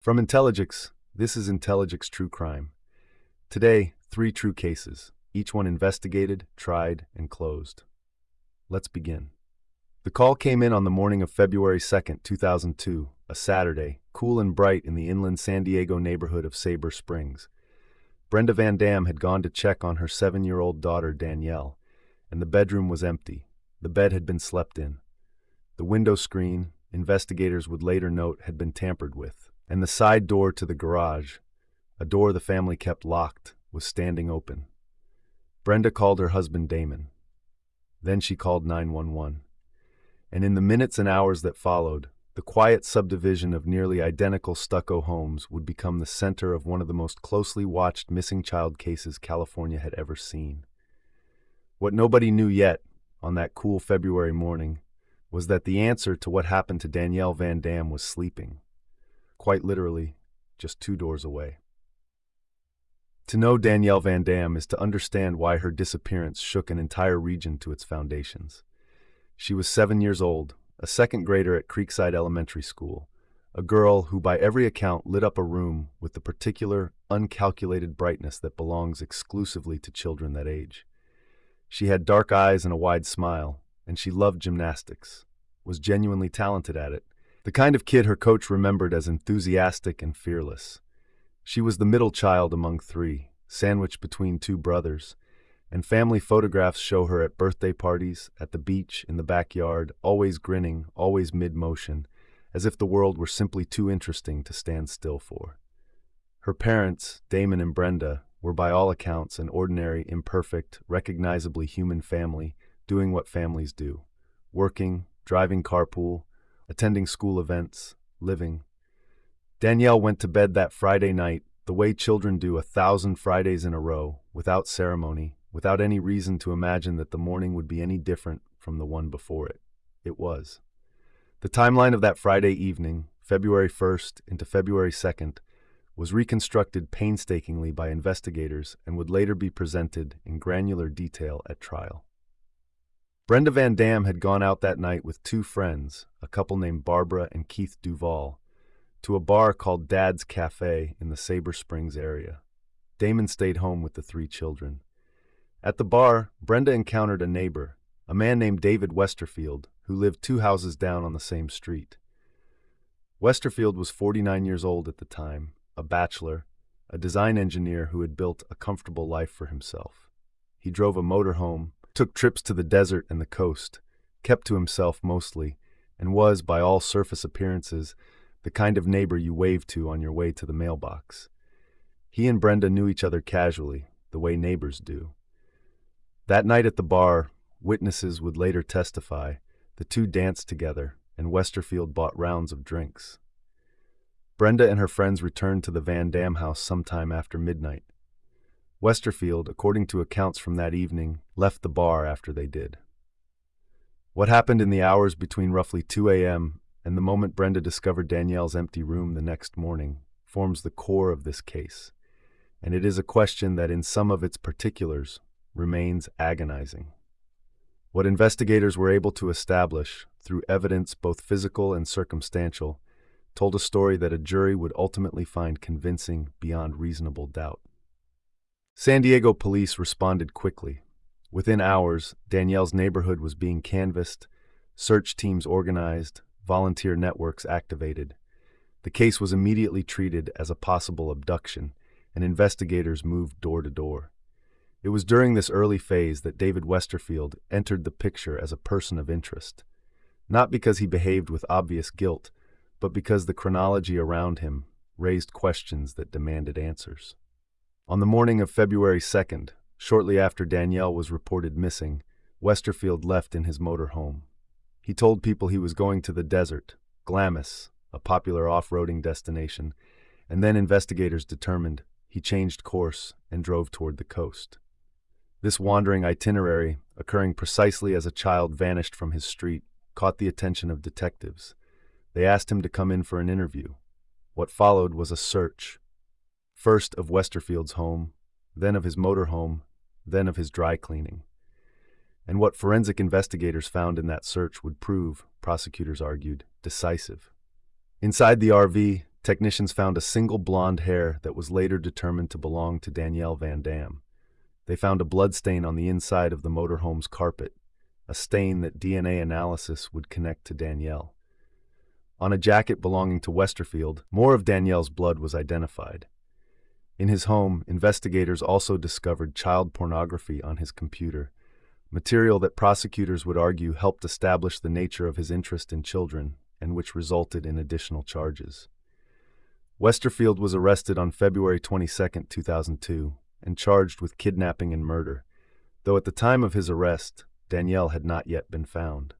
From Intelligix, this is Intelligix True Crime. Today, 3 true cases, each one investigated, tried, and closed. Let's begin. The call came in on the morning of February 2nd, 2002, a Saturday, cool and bright in the inland San Diego neighborhood of Sabre Springs. Brenda Van Dam had gone to check on her 7-year-old daughter, Danielle, and the bedroom was empty. The bed had been slept in. The window screen, investigators would later note, had been tampered with, and the side door to the garage, a door the family kept locked, was standing open. Brenda called her husband Damon. Then she called 911. And in the minutes and hours that followed, the quiet subdivision of nearly identical stucco homes would become the center of one of the most closely watched missing child cases California had ever seen. What nobody knew yet, on that cool February morning, was that the answer to what happened to Danielle Van Dam was sleeping. Quite literally, just 2 doors away. To know Danielle Van Dam is to understand why her disappearance shook an entire region to its foundations. She was 7 years old, a second grader at Creekside Elementary School, a girl who by every account lit up a room with the particular, uncalculated brightness that belongs exclusively to children that age. She had dark eyes and a wide smile, and she loved gymnastics, was genuinely talented at it, the kind of kid her coach remembered as enthusiastic and fearless. She was the middle child among 3, sandwiched between 2 brothers, and family photographs show her at birthday parties, at the beach, in the backyard, always grinning, always mid-motion, as if the world were simply too interesting to stand still for. Her parents, Damon and Brenda, were by all accounts an ordinary, imperfect, recognizably human family, doing what families do: working, driving carpool, attending school events, living. Danielle went to bed that Friday night the way children do 1,000 Fridays in a row, without ceremony, without any reason to imagine that the morning would be any different from the one before it. It was. The timeline of that Friday evening, February 1st into February 2nd, was reconstructed painstakingly by investigators and would later be presented in granular detail at trial. Brenda Van Dam had gone out that night with 2 friends, a couple named Barbara and Keith Duvall, to a bar called Dad's Cafe in the Sabre Springs area. Damon stayed home with the 3 children. At the bar, Brenda encountered a neighbor, a man named David Westerfield, who lived 2 houses down on the same street. Westerfield was 49 years old at the time, a bachelor, a design engineer who had built a comfortable life for himself. He drove a motorhome, took trips to the desert and the coast, kept to himself mostly, and was, by all surface appearances, the kind of neighbor you wave to on your way to the mailbox. He and Brenda knew each other casually, the way neighbors do. That night at the bar, witnesses would later testify, the 2 danced together, and Westerfield bought rounds of drinks. Brenda and her friends returned to the Van Dam house sometime after midnight. Westerfield, according to accounts from that evening, left the bar after they did. What happened in the hours between roughly 2 a.m. and the moment Brenda discovered Danielle's empty room the next morning forms the core of this case, and it is a question that in some of its particulars remains agonizing. What investigators were able to establish, through evidence both physical and circumstantial, told a story that a jury would ultimately find convincing beyond reasonable doubt. San Diego police responded quickly. Within hours, Danielle's neighborhood was being canvassed, search teams organized, volunteer networks activated. The case was immediately treated as a possible abduction, and investigators moved door to door. It was during this early phase that David Westerfield entered the picture as a person of interest, not because he behaved with obvious guilt, but because the chronology around him raised questions that demanded answers. On the morning of February 2nd, shortly after Danielle was reported missing, Westerfield left in his motorhome. He told people he was going to the desert, Glamis, a popular off-roading destination, and then investigators determined he changed course and drove toward the coast. This wandering itinerary, occurring precisely as a child vanished from his street, caught the attention of detectives. They asked him to come in for an interview. What followed was a search, first of Westerfield's home, then of his motorhome, then of his dry cleaning. And what forensic investigators found in that search would prove, prosecutors argued, decisive. Inside the RV, technicians found a single blonde hair that was later determined to belong to Danielle Van Dam. They found a bloodstain on the inside of the motorhome's carpet, a stain that DNA analysis would connect to Danielle. On a jacket belonging to Westerfield, more of Danielle's blood was identified. In his home, investigators also discovered child pornography on his computer, material that prosecutors would argue helped establish the nature of his interest in children and which resulted in additional charges. Westerfield was arrested on February 22, 2002, and charged with kidnapping and murder, though at the time of his arrest, Danielle had not yet been found.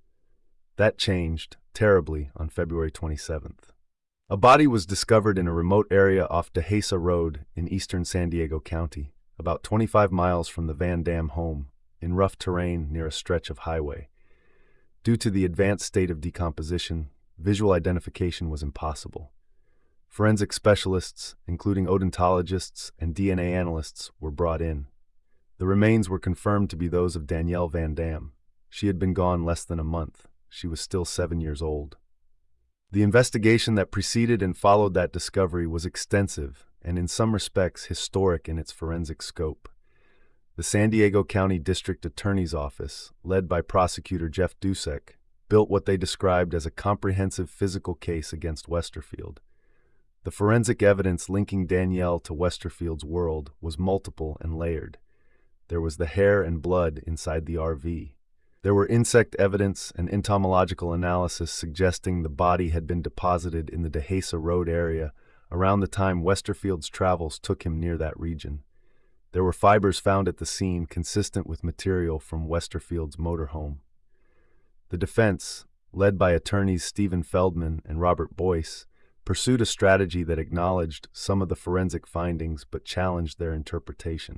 That changed terribly on February 27th. A body was discovered in a remote area off Dehesa Road in eastern San Diego County, about 25 miles from the Van Dam home, in rough terrain near a stretch of highway. Due to the advanced state of decomposition, visual identification was impossible. Forensic specialists, including odontologists and DNA analysts, were brought in. The remains were confirmed to be those of Danielle Van Dam. She had been gone less than a month. She was still 7 years old. The investigation that preceded and followed that discovery was extensive and in some respects historic in its forensic scope. The San Diego County District Attorney's Office, led by prosecutor Jeff Dusek, built what they described as a comprehensive physical case against Westerfield. The forensic evidence linking Danielle to Westerfield's world was multiple and layered. There was the hair and blood inside the RV. There were insect evidence and entomological analysis suggesting the body had been deposited in the Dehesa Road area around the time Westerfield's travels took him near that region. There were fibers found at the scene consistent with material from Westerfield's motorhome. The defense, led by attorneys Stephen Feldman and Robert Boyce, pursued a strategy that acknowledged some of the forensic findings but challenged their interpretation.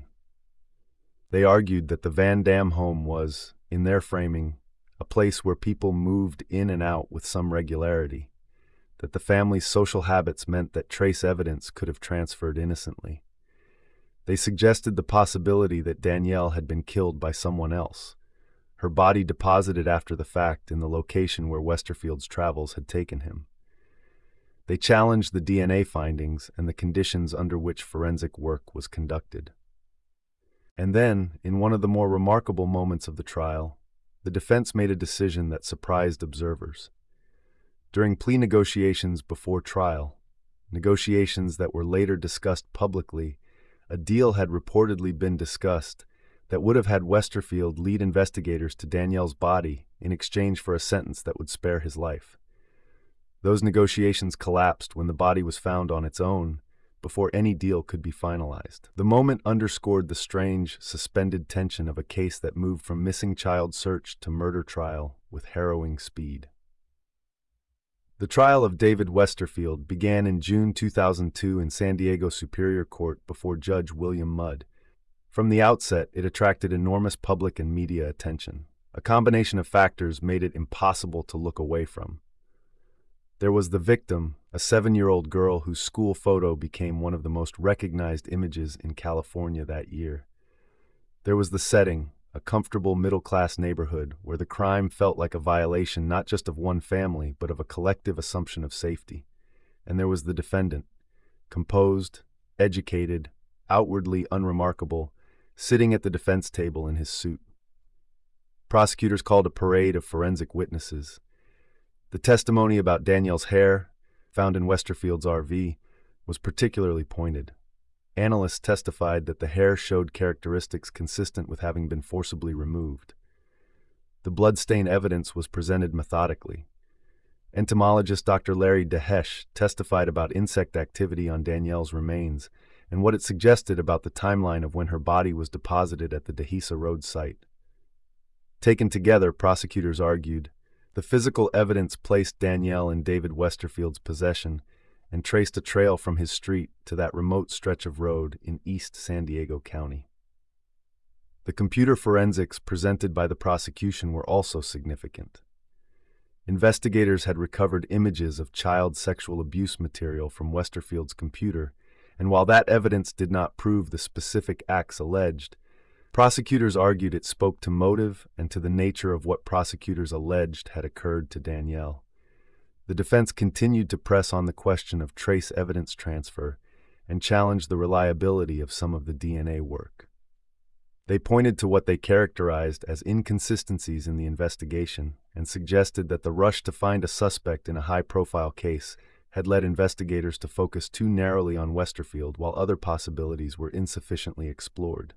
They argued that the Van Dam home was, in their framing, a place where people moved in and out with some regularity, that the family's social habits meant that trace evidence could have transferred innocently. They suggested the possibility that Danielle had been killed by someone else, her body deposited after the fact in the location where Westerfield's travels had taken him. They challenged the DNA findings and the conditions under which forensic work was conducted. And then, in one of the more remarkable moments of the trial, the defense made a decision that surprised observers. During plea negotiations before trial, negotiations that were later discussed publicly, a deal had reportedly been discussed that would have had Westerfield lead investigators to Danielle's body in exchange for a sentence that would spare his life. Those negotiations collapsed when the body was found on its own, before any deal could be finalized. The moment underscored the strange, suspended tension of a case that moved from missing child search to murder trial with harrowing speed. The trial of David Westerfield began in June 2002 in San Diego Superior Court before Judge William Mudd. From the outset, it attracted enormous public and media attention. A combination of factors made it impossible to look away from. There was the victim, a 7-year-old girl whose school photo became one of the most recognized images in California that year. There was the setting, a comfortable middle-class neighborhood where the crime felt like a violation not just of one family, but of a collective assumption of safety. And there was the defendant, composed, educated, outwardly unremarkable, sitting at the defense table in his suit. Prosecutors called a parade of forensic witnesses. The testimony about Danielle's hair, found in Westerfield's RV, was particularly pointed. Analysts testified that the hair showed characteristics consistent with having been forcibly removed. The bloodstain evidence was presented methodically. Entomologist Dr. Larry Dehesh testified about insect activity on Danielle's remains and what it suggested about the timeline of when her body was deposited at the Dehesa Road site. Taken together, prosecutors argued, the physical evidence placed Danielle in David Westerfield's possession and traced a trail from his street to that remote stretch of road in East San Diego County. The computer forensics presented by the prosecution were also significant. Investigators had recovered images of child sexual abuse material from Westerfield's computer, and while that evidence did not prove the specific acts alleged, prosecutors argued it spoke to motive and to the nature of what prosecutors alleged had occurred to Danielle. The defense continued to press on the question of trace evidence transfer and challenged the reliability of some of the DNA work. They pointed to what they characterized as inconsistencies in the investigation and suggested that the rush to find a suspect in a high-profile case had led investigators to focus too narrowly on Westerfield while other possibilities were insufficiently explored.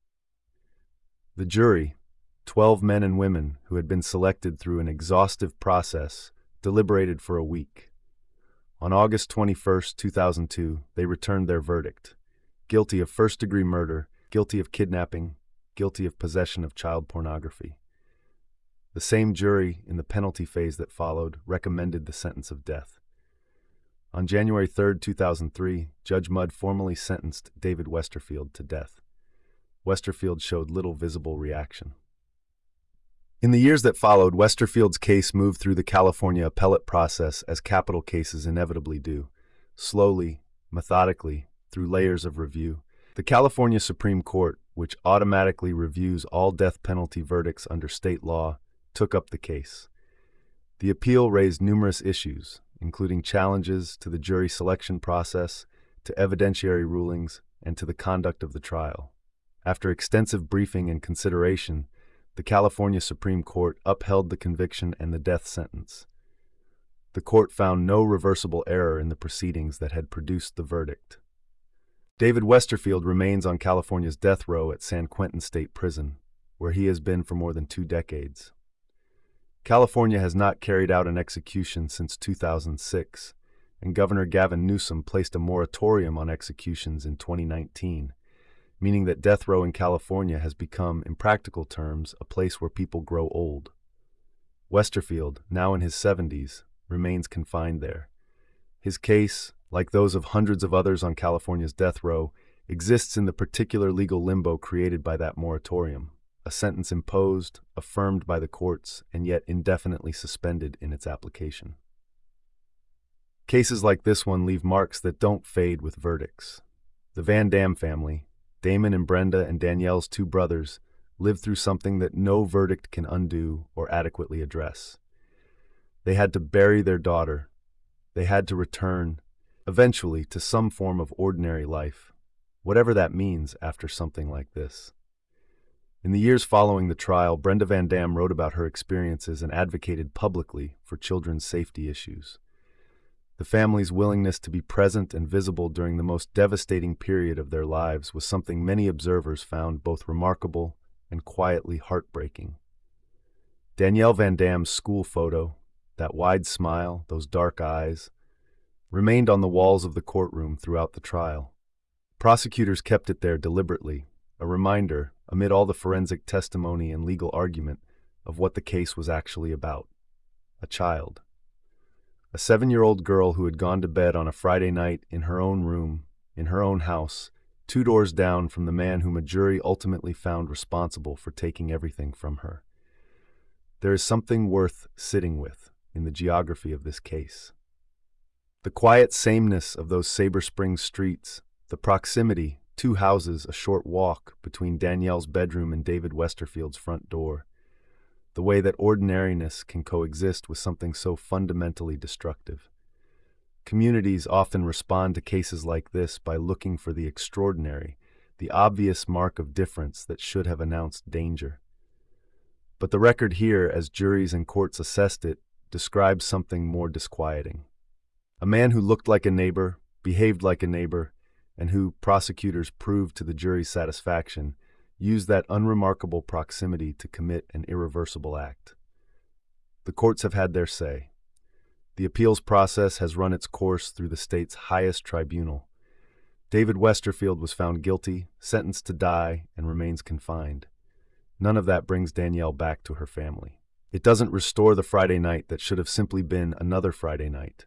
The jury, 12 men and women who had been selected through an exhaustive process, deliberated for a week. On August 21, 2002, they returned their verdict: guilty of first-degree murder, guilty of kidnapping, guilty of possession of child pornography. The same jury, in the penalty phase that followed, recommended the sentence of death. On January 3, 2003, Judge Mudd formally sentenced David Westerfield to death. Westerfield showed little visible reaction. In the years that followed, Westerfield's case moved through the California appellate process as capital cases inevitably do, slowly, methodically, through layers of review. The California Supreme Court, which automatically reviews all death penalty verdicts under state law, took up the case. The appeal raised numerous issues, including challenges to the jury selection process, to evidentiary rulings, and to the conduct of the trial. After extensive briefing and consideration, the California Supreme Court upheld the conviction and the death sentence. The court found no reversible error in the proceedings that had produced the verdict. David Westerfield remains on California's death row at San Quentin State Prison, where he has been for more than 2 decades. California has not carried out an execution since 2006, and Governor Gavin Newsom placed a moratorium on executions in 2019, meaning that death row in California has become, in practical terms, a place where people grow old. Westerfield, now in his 70s, remains confined there. His case, like those of hundreds of others on California's death row, exists in the particular legal limbo created by that moratorium, a sentence imposed, affirmed by the courts, and yet indefinitely suspended in its application. Cases like this one leave marks that don't fade with verdicts. The Van Dam family, Damon and Brenda and Danielle's 2 brothers, lived through something that no verdict can undo or adequately address. They had to bury their daughter. They had to return, eventually, to some form of ordinary life, whatever that means after something like this. In the years following the trial, Brenda Van Dam wrote about her experiences and advocated publicly for children's safety issues. The family's willingness to be present and visible during the most devastating period of their lives was something many observers found both remarkable and quietly heartbreaking. Danielle Van Dam's school photo, that wide smile, those dark eyes, remained on the walls of the courtroom throughout the trial. Prosecutors kept it there deliberately, a reminder, amid all the forensic testimony and legal argument, of what the case was actually about: a child. A 7-year-old girl who had gone to bed on a Friday night in her own room, in her own house, 2 doors down from the man whom a jury ultimately found responsible for taking everything from her. There is something worth sitting with in the geography of this case. The quiet sameness of those Sabre Springs streets, the proximity, 2 houses, a short walk between Danielle's bedroom and David Westerfield's front door, the way that ordinariness can coexist with something so fundamentally destructive. Communities often respond to cases like this by looking for the extraordinary, the obvious mark of difference that should have announced danger. But the record here, as juries and courts assessed it, describes something more disquieting. A man who looked like a neighbor, behaved like a neighbor, and who, prosecutors proved to the jury's satisfaction, used that unremarkable proximity to commit an irreversible act. The courts have had their say. The appeals process has run its course through the state's highest tribunal. David Westerfield was found guilty, sentenced to die, and remains confined. None of that brings Danielle back to her family. It doesn't restore the Friday night that should have simply been another Friday night.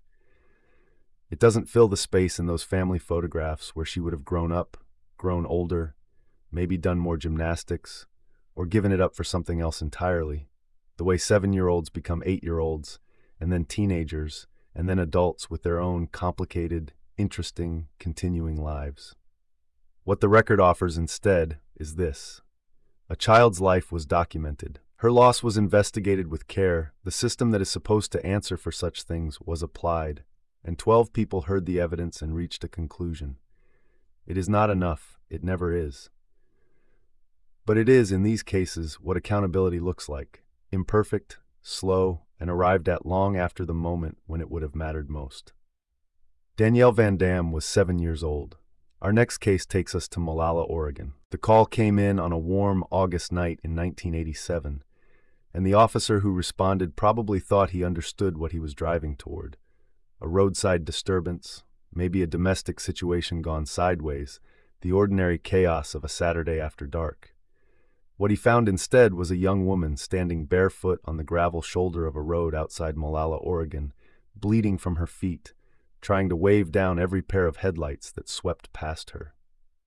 It doesn't fill the space in those family photographs where she would have grown up, grown older, maybe done more gymnastics, or given it up for something else entirely, the way 7-year-olds become 8-year-olds, and then teenagers, and then adults with their own complicated, interesting, continuing lives. What the record offers instead is this: a child's life was documented, Her loss was investigated with care. The system that is supposed to answer for such things was applied, and 12 people heard the evidence and reached a conclusion. It is not enough. It never is. But it is, in these cases, what accountability looks like: imperfect, slow, and arrived at long after the moment when it would have mattered most. Danielle Van Dam was 7 years old. Our next case takes us to Molalla, Oregon. The call came in on a warm August night in 1987, and the officer who responded probably thought he understood what he was driving toward: a roadside disturbance, maybe a domestic situation gone sideways, the ordinary chaos of a Saturday after dark. What he found instead was a young woman standing barefoot on the gravel shoulder of a road outside Molalla, Oregon, bleeding from her feet, trying to wave down every pair of headlights that swept past her.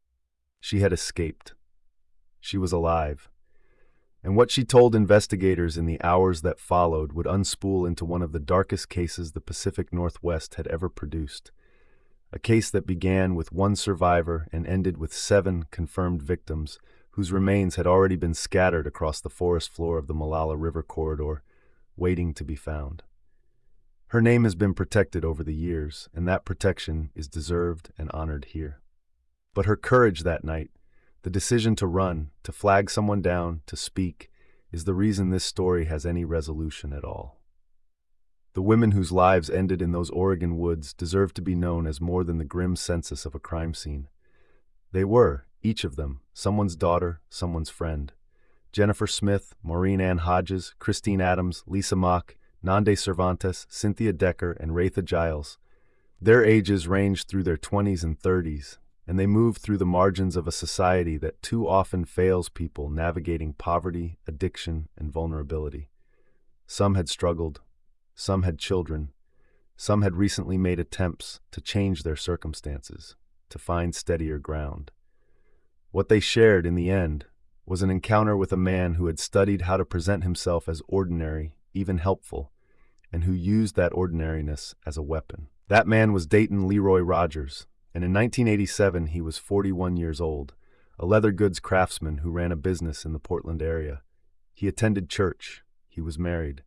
She had escaped. She was alive. And what she told investigators in the hours that followed would unspool into one of the darkest cases the Pacific Northwest had ever produced. A case that began with one survivor and ended with 7 confirmed victims whose remains had already been scattered across the forest floor of the Molalla River corridor, waiting to be found. Her name has been protected over the years, and that protection is deserved and honored here. But her courage that night, the decision to run, to flag someone down, to speak, is the reason this story has any resolution at all. The women whose lives ended in those Oregon woods deserve to be known as more than the grim census of a crime scene. They were, each of them, someone's daughter, someone's friend. Jennifer Smith, Maureen Ann Hodges, Christine Adams, Lisa Mock, Nande Cervantes, Cynthia Decker, and Raitha Giles. Their ages ranged through their 20s and 30s, and they moved through the margins of a society that too often fails people navigating poverty, addiction, and vulnerability. Some had struggled, some had children, some had recently made attempts to change their circumstances, to find steadier ground. What they shared, in the end, was an encounter with a man who had studied how to present himself as ordinary, even helpful, and who used that ordinariness as a weapon. That man was Dayton Leroy Rogers, and in 1987 he was 41 years old, a leather goods craftsman who ran a business in the Portland area. He attended church. He was married.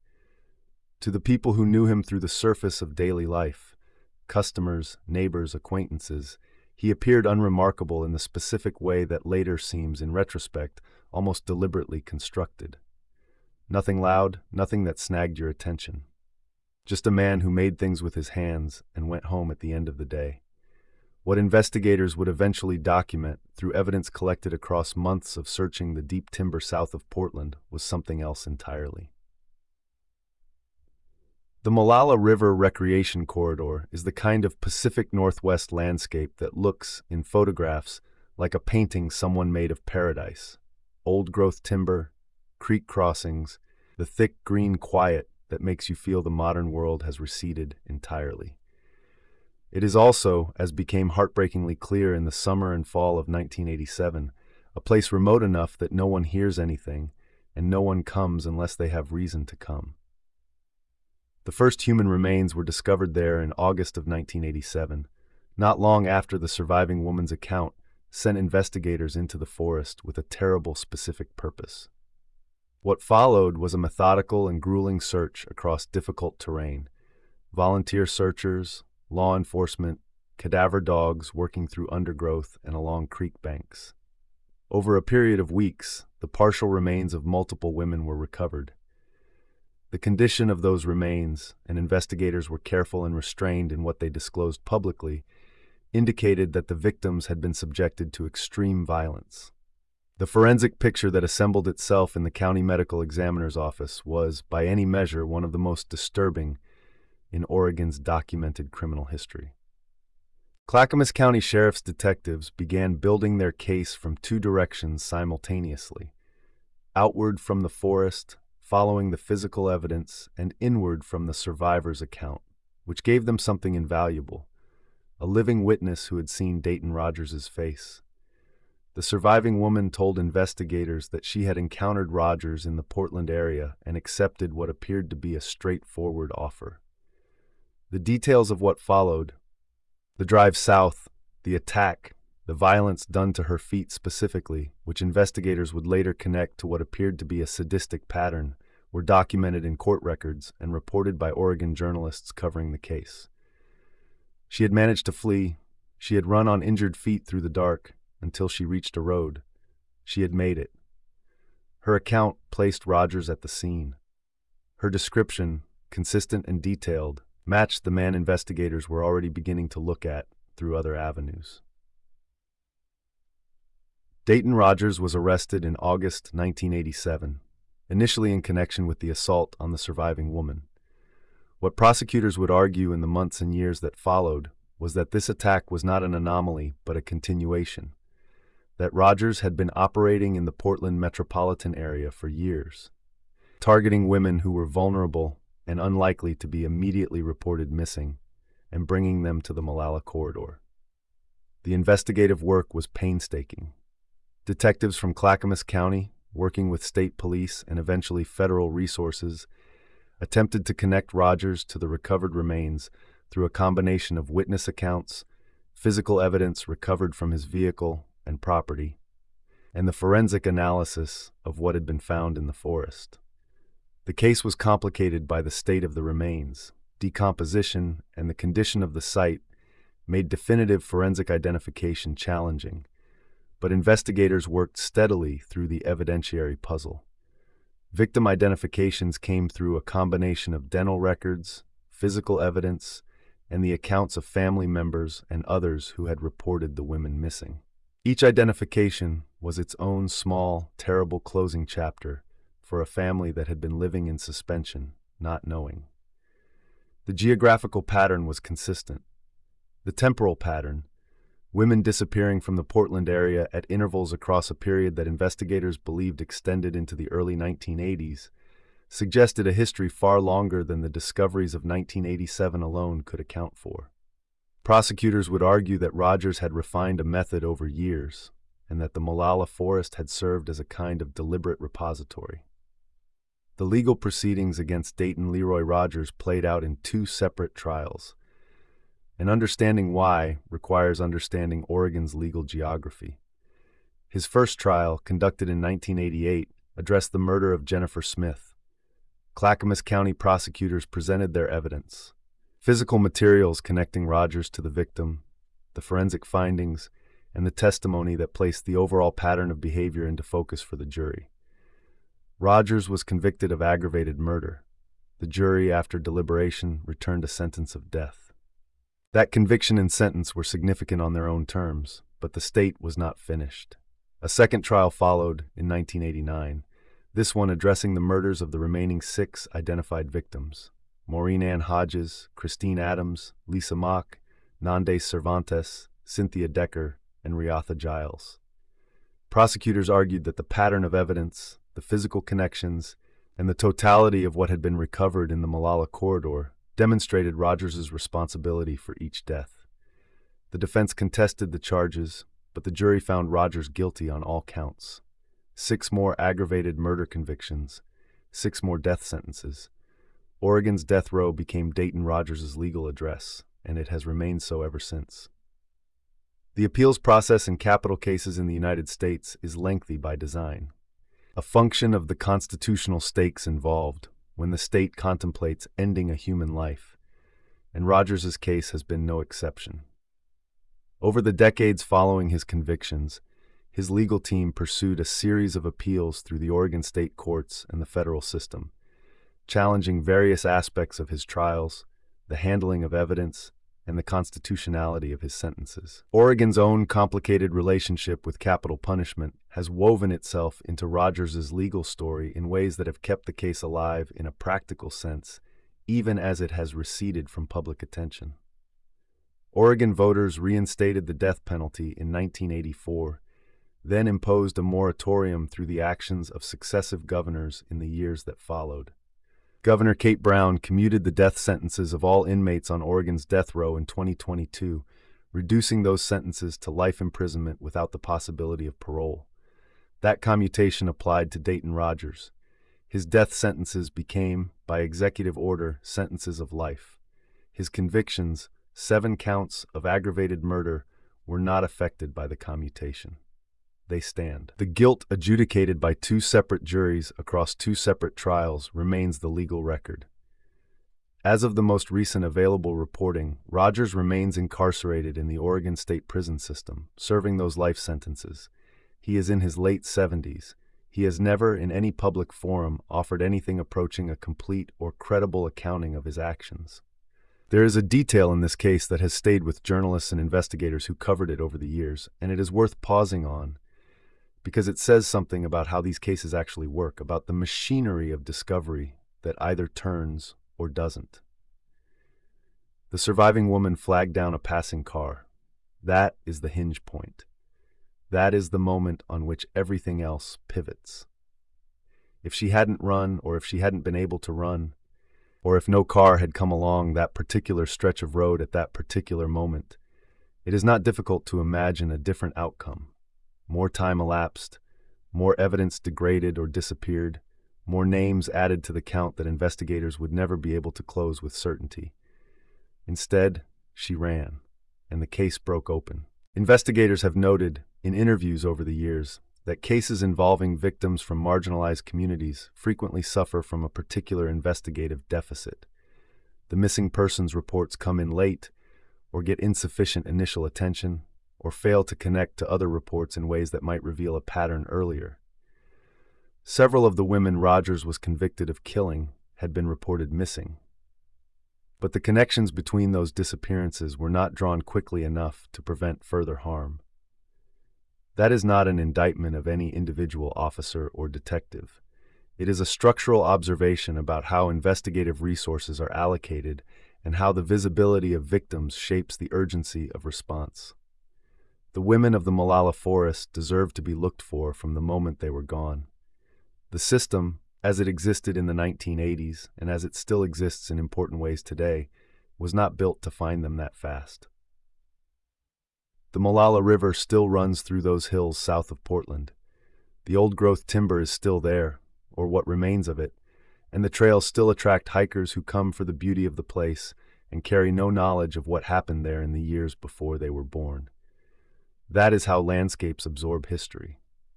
To the people who knew him through the surface of daily life, customers, neighbors, acquaintances, he appeared unremarkable in the specific way that later seems, in retrospect, almost deliberately constructed. Nothing loud, nothing that snagged your attention. Just a man who made things with his hands and went home at the end of the day. What investigators would eventually document through evidence collected across months of searching the deep timber south of Portland was something else entirely. The Molalla River Recreation Corridor is the kind of Pacific Northwest landscape that looks, in photographs, like a painting someone made of paradise. Old-growth timber, creek crossings, the thick green quiet that makes you feel the modern world has receded entirely. It is also, as became heartbreakingly clear in the summer and fall of 1987, a place remote enough that no one hears anything, and no one comes unless they have reason to come. The first human remains were discovered there in August of 1987, not long after the surviving woman's account sent investigators into the forest with a terrible specific purpose. What followed was a methodical and grueling search across difficult terrain. Volunteer searchers, law enforcement, cadaver dogs working through undergrowth and along creek banks. Over a period of weeks, the partial remains of multiple women were recovered. The condition of those remains, and investigators were careful and restrained in what they disclosed publicly, indicated that the victims had been subjected to extreme violence. The forensic picture that assembled itself in the county medical examiner's office was, by any measure, one of the most disturbing in Oregon's documented criminal history. Clackamas County Sheriff's detectives began building their case from 2 directions simultaneously: outward from the forest, following the physical evidence, and inward from the survivor's account, which gave them something invaluable: a living witness who had seen Dayton Rogers' face. The surviving woman told investigators that she had encountered Rogers in the Portland area and accepted what appeared to be a straightforward offer. The details of what followed, the drive south, the attack, The violence done to her feet specifically, which investigators would later connect to what appeared to be a sadistic pattern, were documented in court records and reported by Oregon journalists covering the case. She had managed to flee. She had run on injured feet through the dark until she reached a road. She had made it. Her account placed Rogers at the scene. Her description, consistent and detailed, matched the man investigators were already beginning to look at through other avenues. Dayton Rogers was arrested in August 1987, initially in connection with the assault on the surviving woman. What prosecutors would argue in the months and years that followed was that this attack was not an anomaly but a continuation, that Rogers had been operating in the Portland metropolitan area for years, targeting women who were vulnerable and unlikely to be immediately reported missing, and bringing them to the Molalla corridor. The investigative work was painstaking. Detectives from Clackamas County, working with state police and eventually federal resources, attempted to connect Rogers to the recovered remains through a combination of witness accounts, physical evidence recovered from his vehicle and property, and the forensic analysis of what had been found in the forest. The case was complicated by the state of the remains. Decomposition and the condition of the site made definitive forensic identification challenging, but investigators worked steadily through the evidentiary puzzle. Victim identifications came through a combination of dental records, physical evidence, and the accounts of family members and others who had reported the women missing. Each identification was its own small, terrible closing chapter for a family that had been living in suspension, not knowing. The geographical pattern was consistent. The temporal pattern, women disappearing from the Portland area at intervals across a period that investigators believed extended into the early 1980s, suggested a history far longer than the discoveries of 1987 alone could account for. Prosecutors would argue that Rogers had refined a method over years, and that the Molalla Forest had served as a kind of deliberate repository. The legal proceedings against Dayton Leroy Rogers played out in two separate trials, and understanding why requires understanding Oregon's legal geography. His first trial, conducted in 1988, addressed the murder of Jennifer Smith. Clackamas County prosecutors presented their evidence: physical materials connecting Rogers to the victim, the forensic findings, and the testimony that placed the overall pattern of behavior into focus for the jury. Rogers was convicted of aggravated murder. The jury, after deliberation, returned a sentence of death. That conviction and sentence were significant on their own terms, but the state was not finished. A second trial followed in 1989, this one addressing the murders of the remaining 6 identified victims: Maureen Ann Hodges, Christine Adams, Lisa Mock, Nandes Cervantes, Cynthia Decker, and Riatha Giles. Prosecutors argued that the pattern of evidence, the physical connections, and the totality of what had been recovered in the Molalla corridor demonstrated Rogers' responsibility for each death. The defense contested the charges, but the jury found Rogers guilty on all counts. 6 more aggravated murder convictions, 6 more death sentences. Oregon's death row became Dayton Rogers' legal address, and it has remained so ever since. The appeals process in capital cases in the United States is lengthy by design, a function of the constitutional stakes involved when the state contemplates ending a human life, and Rogers' case has been no exception. Over the decades following his convictions, his legal team pursued a series of appeals through the Oregon state courts and the federal system, challenging various aspects of his trials, the handling of evidence, and the constitutionality of his sentences. Oregon's own complicated relationship with capital punishment has woven itself into Rogers' legal story in ways that have kept the case alive in a practical sense, even as it has receded from public attention. Oregon voters reinstated the death penalty in 1984, then imposed a moratorium through the actions of successive governors in the years that followed. Governor Kate Brown commuted the death sentences of all inmates on Oregon's death row in 2022, reducing those sentences to life imprisonment without the possibility of parole. That commutation applied to Dayton Rogers. His death sentences became, by executive order, sentences of life. His convictions, 7 counts of aggravated murder, were not affected by the commutation. They stand. The guilt adjudicated by two separate juries across two separate trials remains the legal record. As of the most recent available reporting, Rogers remains incarcerated in the Oregon State Prison System, serving those life sentences. He is in his late 70s. He has never, in any public forum, offered anything approaching a complete or credible accounting of his actions. There is a detail in this case that has stayed with journalists and investigators who covered it over the years, and it is worth pausing on, because it says something about how these cases actually work, about the machinery of discovery that either turns or doesn't. The surviving woman flagged down a passing car. That is the hinge point. That is the moment on which everything else pivots. If she hadn't run, or if she hadn't been able to run, or if no car had come along that particular stretch of road at that particular moment, it is not difficult to imagine a different outcome. More time elapsed, more evidence degraded or disappeared, more names added to the count that investigators would never be able to close with certainty. Instead, she ran, and the case broke open. Investigators have noted, in interviews over the years, that cases involving victims from marginalized communities frequently suffer from a particular investigative deficit. The missing persons reports come in late, or get insufficient initial attention, or fail to connect to other reports in ways that might reveal a pattern earlier. Several of the women Rogers was convicted of killing had been reported missing. But the connections between those disappearances were not drawn quickly enough to prevent further harm. That is not an indictment of any individual officer or detective. It is a structural observation about how investigative resources are allocated and how the visibility of victims shapes the urgency of response. The women of the Molalla Forest deserved to be looked for from the moment they were gone. The system, as it existed in the 1980s and as it still exists in important ways today, was not built to find them that fast. The Molalla River still runs through those hills south of Portland. The old-growth timber is still there, or what remains of it, and the trails still attract hikers who come for the beauty of the place and carry no knowledge of what happened there in the years before they were born. That is how landscapes absorb history.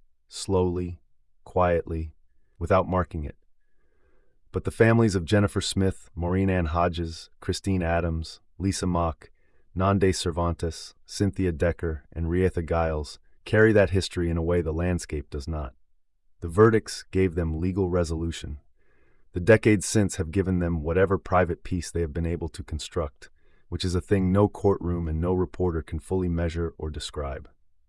Slowly, quietly, without marking it. But the families of Jennifer Smith, Maureen Ann Hodges, Christine Adams, Lisa Mock, Nande Cervantes, Cynthia Decker, and Rietha Giles carry that history in a way the landscape does not. The verdicts gave them legal resolution. The decades since have given them whatever private peace they have been able to construct, which is a thing no courtroom and no reporter can fully measure or describe.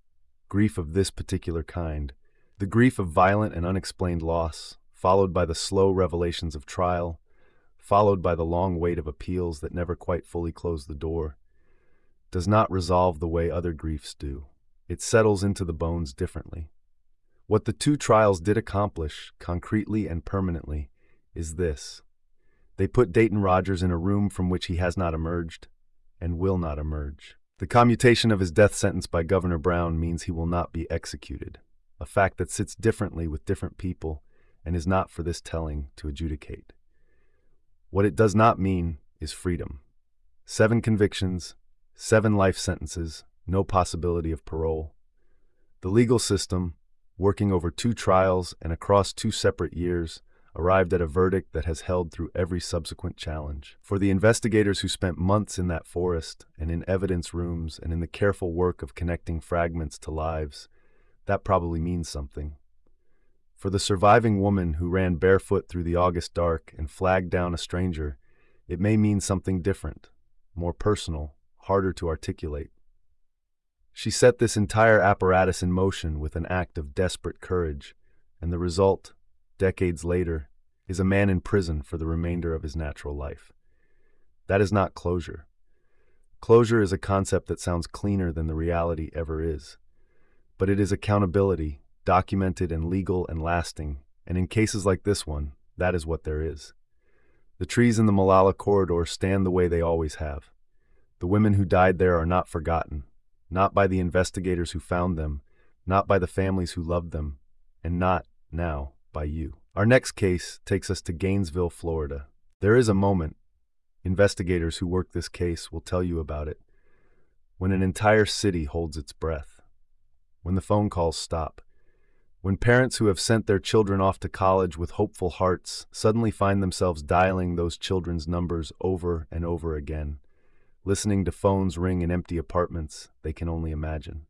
Grief of this particular kind, the grief of violent and unexplained loss, followed by the slow revelations of trial, followed by the long wait of appeals that never quite fully close the door, does not resolve the way other griefs do. It settles into the bones differently. What the two trials did accomplish, concretely and permanently, is this. They put Dayton Rogers in a room from which he has not emerged and will not emerge. The commutation of his death sentence by Governor Brown means he will not be executed, a fact that sits differently with different people and is not for this telling to adjudicate. What it does not mean is freedom. 7 convictions, 7 life sentences, no possibility of parole. The legal system, working over 2 trials and across 2 separate years, arrived at a verdict that has held through every subsequent challenge. For the investigators who spent months in that forest and in evidence rooms and in the careful work of connecting fragments to lives, that probably means something. For the surviving woman who ran barefoot through the August dark and flagged down a stranger, it may mean something different, more personal, harder to articulate. She set this entire apparatus in motion with an act of desperate courage, and the result, decades later, is a man in prison for the remainder of his natural life. That is not closure. Closure is a concept that sounds cleaner than the reality ever is. But it is accountability, documented and legal and lasting, and in cases like this one, that is what there is. The trees in the Molalla corridor stand the way they always have. The women who died there are not forgotten, not by the investigators who found them, not by the families who loved them, and not, now, by you. Our next case takes us to Gainesville, Florida. There is a moment. Investigators who work this case will tell you about it. when an entire city holds its breath, when the phone calls stop, when parents who have sent their children off to college with hopeful hearts suddenly find themselves dialing those children's numbers over and over again, listening to phones ring in empty apartments they can only imagine.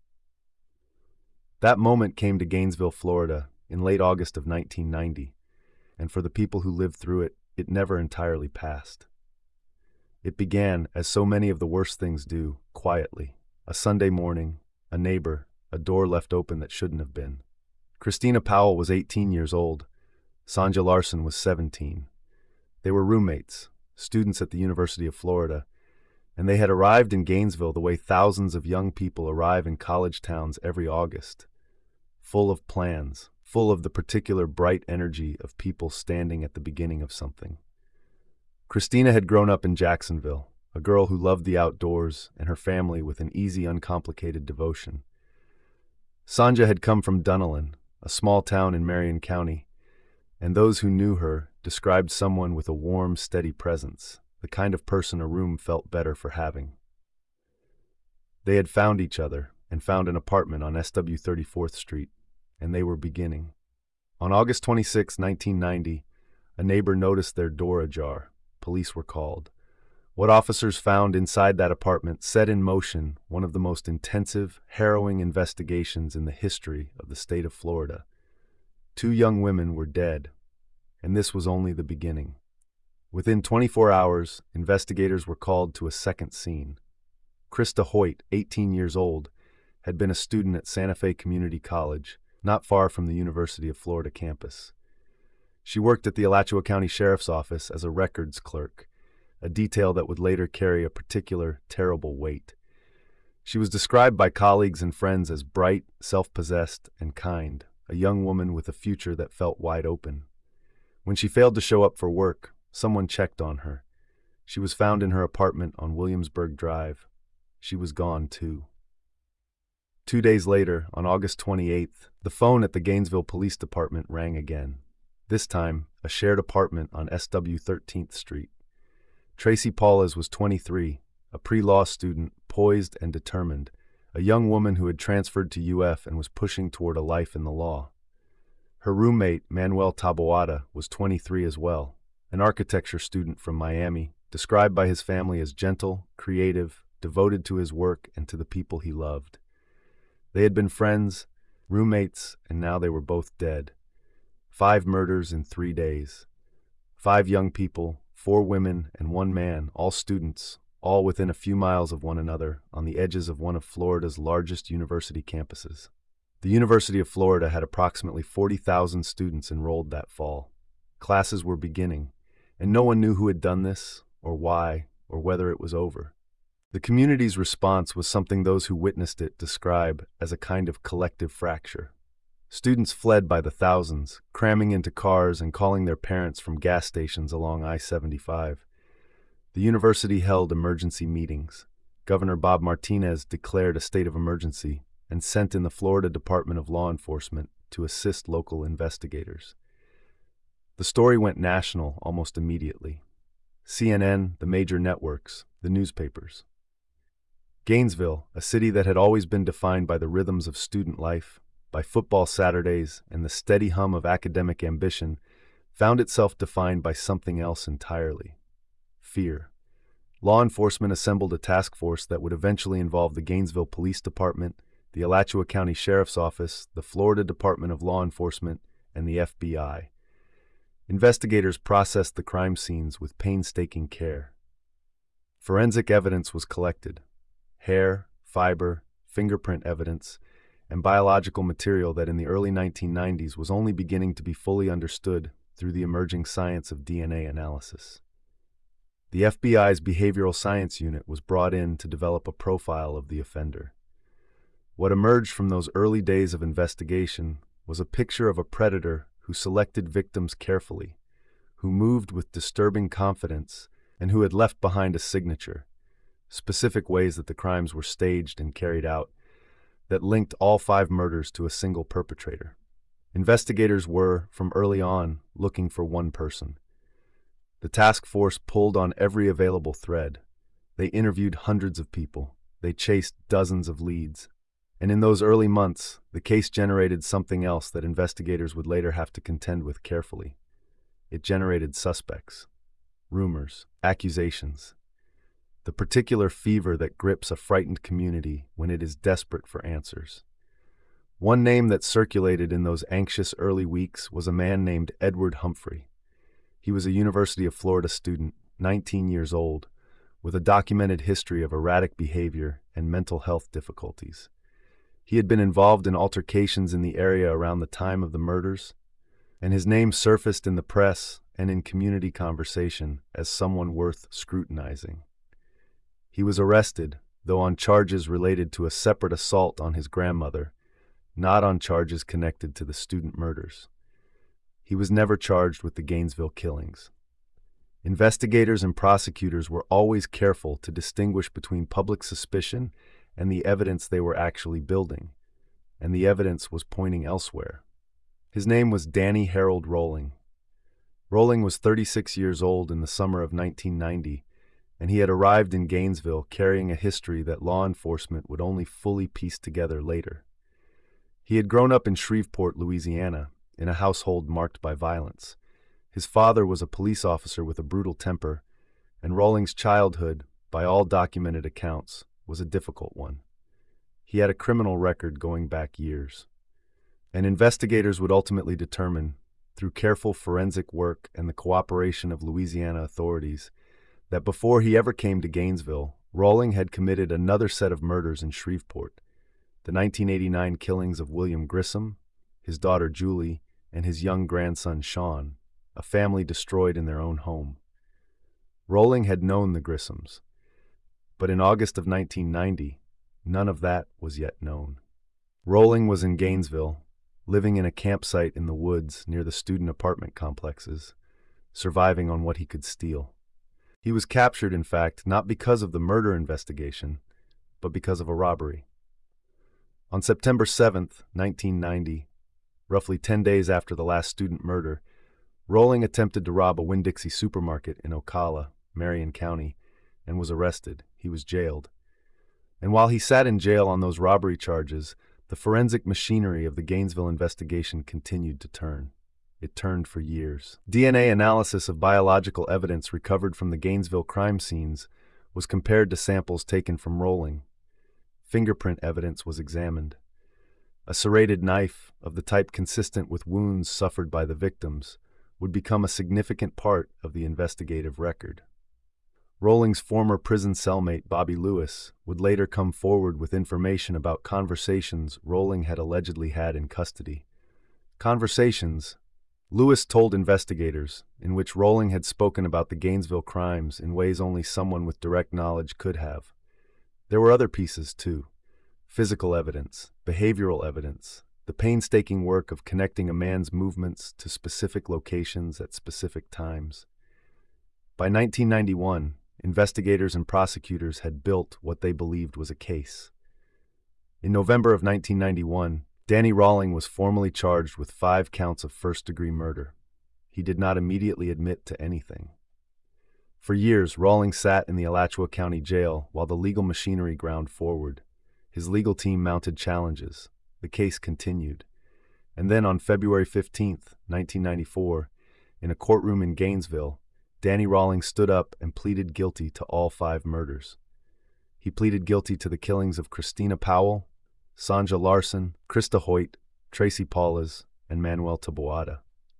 That moment came to Gainesville, Florida, in late August of 1990, and for the people who lived through it, it never entirely passed. It began, as so many of the worst things do, quietly. A Sunday morning, a neighbor, a door left open that shouldn't have been. Christina Powell was 18 years old. Sanja Larson was 17. They were roommates, students at the University of Florida, and they had arrived in Gainesville the way thousands of young people arrive in college towns every August, full of plans, full of the particular bright energy of people standing at the beginning of something. Christina had grown up in Jacksonville, a girl who loved the outdoors and her family with an easy, uncomplicated devotion. Sanja had come from Dunallen, a small town in Marion County, and those who knew her described someone with a warm, steady presence, the kind of person a room felt better for having. They had found each other and found an apartment on SW 34th Street, and they were beginning. On August 26, 1990, a neighbor noticed their door ajar. Police were called. What officers found inside that apartment set in motion one of the most intensive, harrowing investigations in the history of the state of Florida. 2 young women were dead, and this was only the beginning. Within 24 hours, investigators were called to a second scene. Krista Hoyt, 18 years old, had been a student at Santa Fe Community College, not far from the University of Florida campus. She worked at the Alachua County Sheriff's Office as a records clerk, a detail that would later carry a particular terrible weight. She was described by colleagues and friends as bright, self-possessed, and kind, a young woman with a future that felt wide open. When she failed to show up for work, someone checked on her. She was found in her apartment on Williamsburg Drive. She was gone, too. 2 days later, on August 28th, the phone at the Gainesville Police Department rang again. This time, a shared apartment on SW 13th Street. Tracy Paulez was 23, a pre-law student, poised and determined, a young woman who had transferred to UF and was pushing toward a life in the law. Her roommate, Manuel Taboada, was 23 as well, an architecture student from Miami, described by his family as gentle, creative, devoted to his work and to the people he loved. They had been friends, roommates, and now they were both dead. 5 murders in 3 days. 5 young people, 4 women, and 1 man, all students, all within a few miles of one another, on the edges of one of Florida's largest university campuses. The University of Florida had approximately 40,000 students enrolled that fall. Classes were beginning, and no one knew who had done this, or why, or whether it was over. The community's response was something those who witnessed it describe as a kind of collective fracture. Students fled by the thousands, cramming into cars and calling their parents from gas stations along I-75. The university held emergency meetings. Governor Bob Martinez declared a state of emergency and sent in the Florida Department of Law Enforcement to assist local investigators. The story went national almost immediately. CNN, the major networks, the newspapers. Gainesville, a city that had always been defined by the rhythms of student life, by football Saturdays and the steady hum of academic ambition, found itself defined by something else entirely: fear. Law enforcement assembled a task force that would eventually involve the Gainesville Police Department, the Alachua County Sheriff's Office, the Florida Department of Law Enforcement, and the FBI. Investigators processed the crime scenes with painstaking care. Forensic evidence was collected: hair, fiber, fingerprint evidence, and biological material that in the early 1990s was only beginning to be fully understood through the emerging science of DNA analysis. The FBI's Behavioral Science Unit was brought in to develop a profile of the offender. What emerged from those early days of investigation was a picture of a predator who selected victims carefully, who moved with disturbing confidence, and who had left behind a signature, specific ways that the crimes were staged and carried out, that linked all 5 murders to a single perpetrator. Investigators were, from early on, looking for one person. The task force pulled on every available thread. They interviewed hundreds of people, they chased dozens of leads. And in those early months, the case generated something else that investigators would later have to contend with carefully. It generated suspects, rumors, accusations, the particular fever that grips a frightened community when it is desperate for answers. One name that circulated in those anxious early weeks was a man named Edward Humphrey. He was a University of Florida student, 19 years old, with a documented history of erratic behavior and mental health difficulties. He had been involved in altercations in the area around the time of the murders, and his name surfaced in the press and in community conversation as someone worth scrutinizing. He was arrested, though on charges related to a separate assault on his grandmother, not on charges connected to the student murders. He was never charged with the Gainesville killings. Investigators and prosecutors were always careful to distinguish between public suspicion and the evidence they were actually building, and the evidence was pointing elsewhere. His name was Danny Harold Rolling. Rolling was 36 years old in the summer of 1990, and he had arrived in Gainesville carrying a history that law enforcement would only fully piece together later. He had grown up in Shreveport, Louisiana, in a household marked by violence. His father was a police officer with a brutal temper, and Rolling's childhood, by all documented accounts, was a difficult one. He had a criminal record going back years. And investigators would ultimately determine, through careful forensic work and the cooperation of Louisiana authorities, that before he ever came to Gainesville, Rolling had committed another set of murders in Shreveport, the 1989 killings of William Grissom, his daughter Julie, and his young grandson Sean, a family destroyed in their own home. Rolling had known the Grissoms, but in August of 1990, none of that was yet known. Rolling was in Gainesville, living in a campsite in the woods near the student apartment complexes, surviving on what he could steal. He was captured, in fact, not because of the murder investigation, but because of a robbery. On September 7th, 1990, roughly 10 days after the last student murder, Rolling attempted to rob a Winn-Dixie supermarket in Ocala, Marion County, and was arrested. He was jailed. And while he sat in jail on those robbery charges, the forensic machinery of the Gainesville investigation continued to turn. It turned for years. DNA analysis of biological evidence recovered from the Gainesville crime scenes was compared to samples taken from Rolling. Fingerprint evidence was examined. A serrated knife, of the type consistent with wounds suffered by the victims, would become a significant part of the investigative record. Rolling's former prison cellmate Bobby Lewis would later come forward with information about conversations Rolling had allegedly had in custody. Conversations, Lewis told investigators, in which Rolling had spoken about the Gainesville crimes in ways only someone with direct knowledge could have. There were other pieces, too. Physical evidence, behavioral evidence, the painstaking work of connecting a man's movements to specific locations at specific times. By 1991, investigators and prosecutors had built what they believed was a case. In November of 1991, Danny Rolling was formally charged with 5 counts of first-degree murder. He did not immediately admit to anything. For years, Rolling sat in the Alachua County Jail while the legal machinery ground forward. His legal team mounted challenges. The case continued. And then on February 15, 1994, in a courtroom in Gainesville, Danny Rolling stood up and pleaded guilty to all 5 murders. He pleaded guilty to the killings of Christina Powell, Sanja Larson, Krista Hoyt, Tracy Paules, and Manuel Taboada.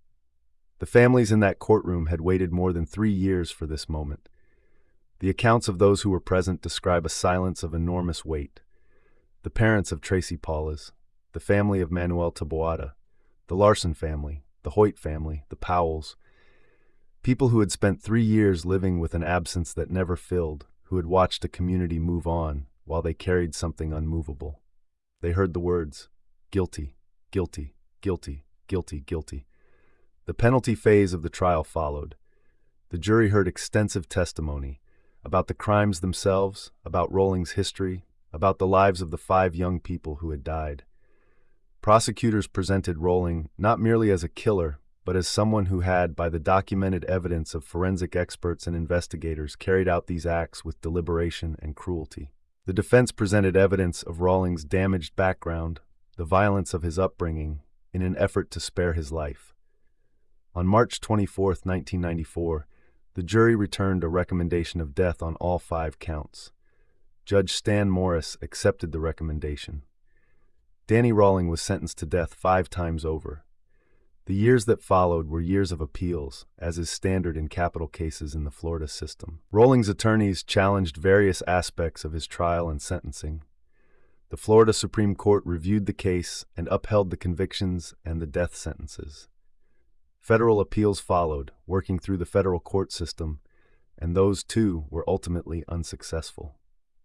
The families in that courtroom had waited more than 3 years for this moment. The accounts of those who were present describe a silence of enormous weight. The parents of Tracy Paules, the family of Manuel Taboada, the Larson family, the Hoyt family, the Powells, people who had spent 3 years living with an absence that never filled, who had watched a community move on while they carried something unmovable. They heard the words, guilty, guilty, guilty, guilty, guilty. The penalty phase of the trial followed. The jury heard extensive testimony about the crimes themselves, about Rolling's history, about the lives of the 5 young people who had died. Prosecutors presented Rolling not merely as a killer, but as someone who had, by the documented evidence of forensic experts and investigators, carried out these acts with deliberation and cruelty. The defense presented evidence of Rawlings' damaged background, the violence of his upbringing, in an effort to spare his life. On March 24, 1994, the jury returned a recommendation of death on all 5 counts. Judge Stan Morris accepted the recommendation. Danny Rawling was sentenced to death 5 times over. The years that followed were years of appeals, as is standard in capital cases in the Florida system. Rawlings' attorneys challenged various aspects of his trial and sentencing. The Florida Supreme Court reviewed the case and upheld the convictions and the death sentences. Federal appeals followed, working through the federal court system, and those too were ultimately unsuccessful.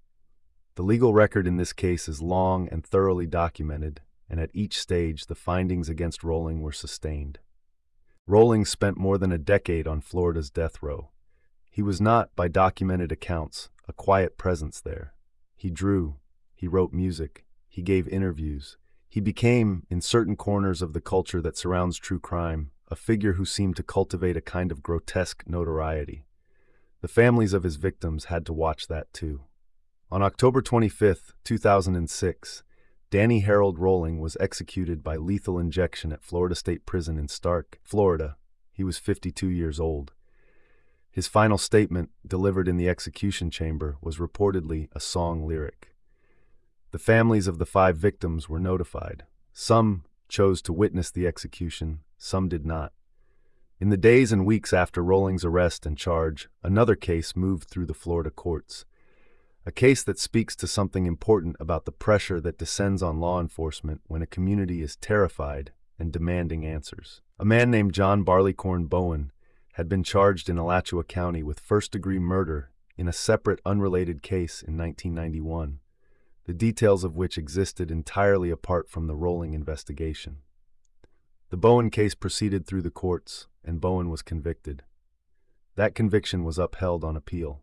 The legal record in this case is long and thoroughly documented, and at each stage the findings against Rawling were sustained. Rawling spent more than a decade on Florida's death row. He was not, by documented accounts, a quiet presence there. He drew, he wrote music, he gave interviews. He became, in certain corners of the culture that surrounds true crime, a figure who seemed to cultivate a kind of grotesque notoriety. The families of his victims had to watch that too. On October 25, 2006, Danny Harold Rawling was executed by lethal injection at Florida State Prison in Stark, Florida. He was 52 years old. His final statement, delivered in the execution chamber, was reportedly a song lyric. The families of the 5 victims were notified. Some chose to witness the execution, some did not. In the days and weeks after Rawlings' arrest and charge, another case moved through the Florida courts. A case that speaks to something important about the pressure that descends on law enforcement when a community is terrified and demanding answers. A man named John Barleycorn Bowen had been charged in Alachua County with first-degree murder in a separate, unrelated case in 1991, the details of which existed entirely apart from the Rawling investigation. The Bowen case proceeded through the courts, and Bowen was convicted. That conviction was upheld on appeal.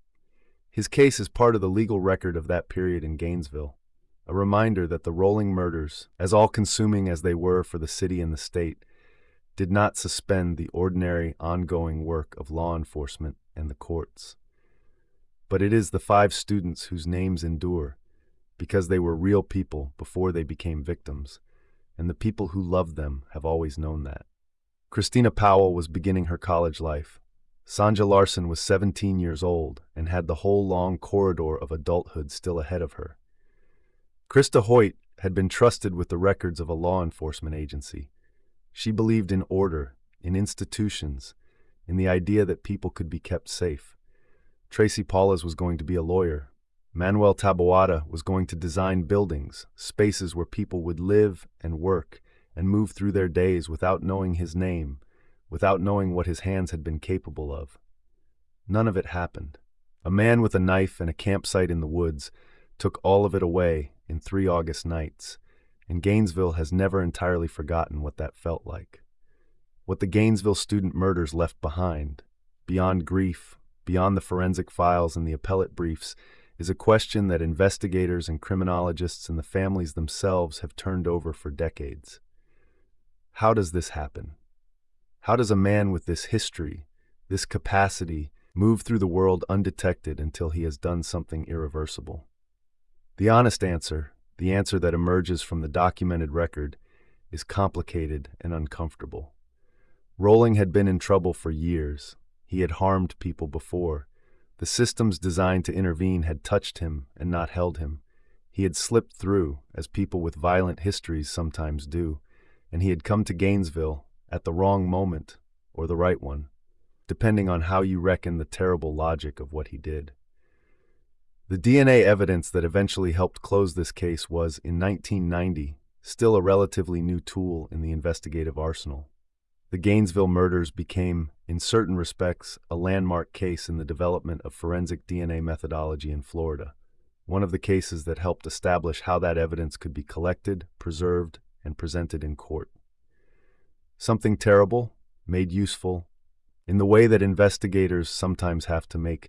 His case is part of the legal record of that period in Gainesville, a reminder that the Rawling murders, as all-consuming as they were for the city and the state, did not suspend the ordinary, ongoing work of law enforcement and the courts. But it is the 5 students whose names endure, because they were real people before they became victims, and the people who loved them have always known that. Christina Powell was beginning her college life. Sanja Larson was 17 years old and had the whole long corridor of adulthood still ahead of her. Krista Hoyt had been trusted with the records of a law enforcement agency. She believed in order, in institutions, in the idea that people could be kept safe. Tracy Paulas was going to be a lawyer. Manuel Taboada was going to design buildings, spaces where people would live and work and move through their days without knowing his name, without knowing what his hands had been capable of. None of it happened. A man with a knife and a campsite in the woods took all of it away in 3 August nights, and Gainesville has never entirely forgotten what that felt like. What the Gainesville student murders left behind, beyond grief, beyond the forensic files and the appellate briefs, is a question that investigators and criminologists and the families themselves have turned over for decades. How does this happen? How does a man with this history, this capacity, move through the world undetected until he has done something irreversible? The honest answer, the answer that emerges from the documented record, is complicated and uncomfortable. Rawling had been in trouble for years. He had harmed people before. The systems designed to intervene had touched him and not held him. He had slipped through, as people with violent histories sometimes do, and he had come to Gainesville at the wrong moment, or the right one, depending on how you reckon the terrible logic of what he did. The DNA evidence that eventually helped close this case was, in 1990, still a relatively new tool in the investigative arsenal. The Gainesville murders became, in certain respects, a landmark case in the development of forensic DNA methodology in Florida, one of the cases that helped establish how that evidence could be collected, preserved, and presented in court. Something terrible, made useful, in the way that investigators sometimes have to make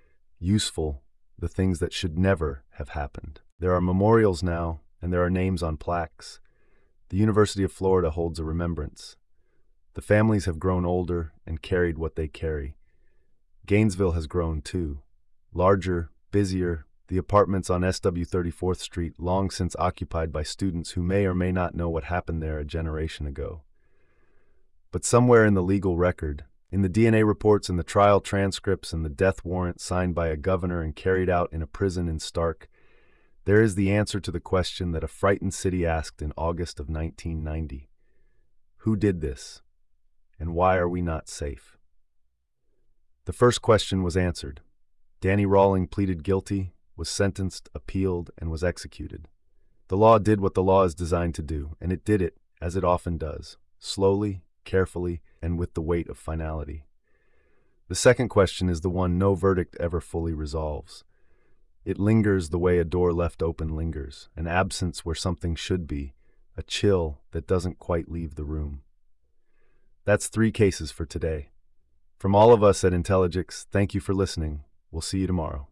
useful the things that should never have happened. There are memorials now, and there are names on plaques. The University of Florida holds a remembrance. The families have grown older and carried what they carry. Gainesville has grown too. Larger, busier, the apartments on SW 34th Street long since occupied by students who may or may not know what happened there a generation ago. But somewhere in the legal record, in the DNA reports and the trial transcripts and the death warrant signed by a governor and carried out in a prison in Stark, there is the answer to the question that a frightened city asked in August of 1990. Who did this? And why are we not safe? The first question was answered. Danny Rawling pleaded guilty, was sentenced, appealed, and was executed. The law did what the law is designed to do, and it did it, as it often does, slowly, carefully, and with the weight of finality. The second question is the one no verdict ever fully resolves. It lingers the way a door left open lingers, an absence where something should be, a chill that doesn't quite leave the room. That's 3 cases for today. From all of us at Intelligix, thank you for listening. We'll see you tomorrow.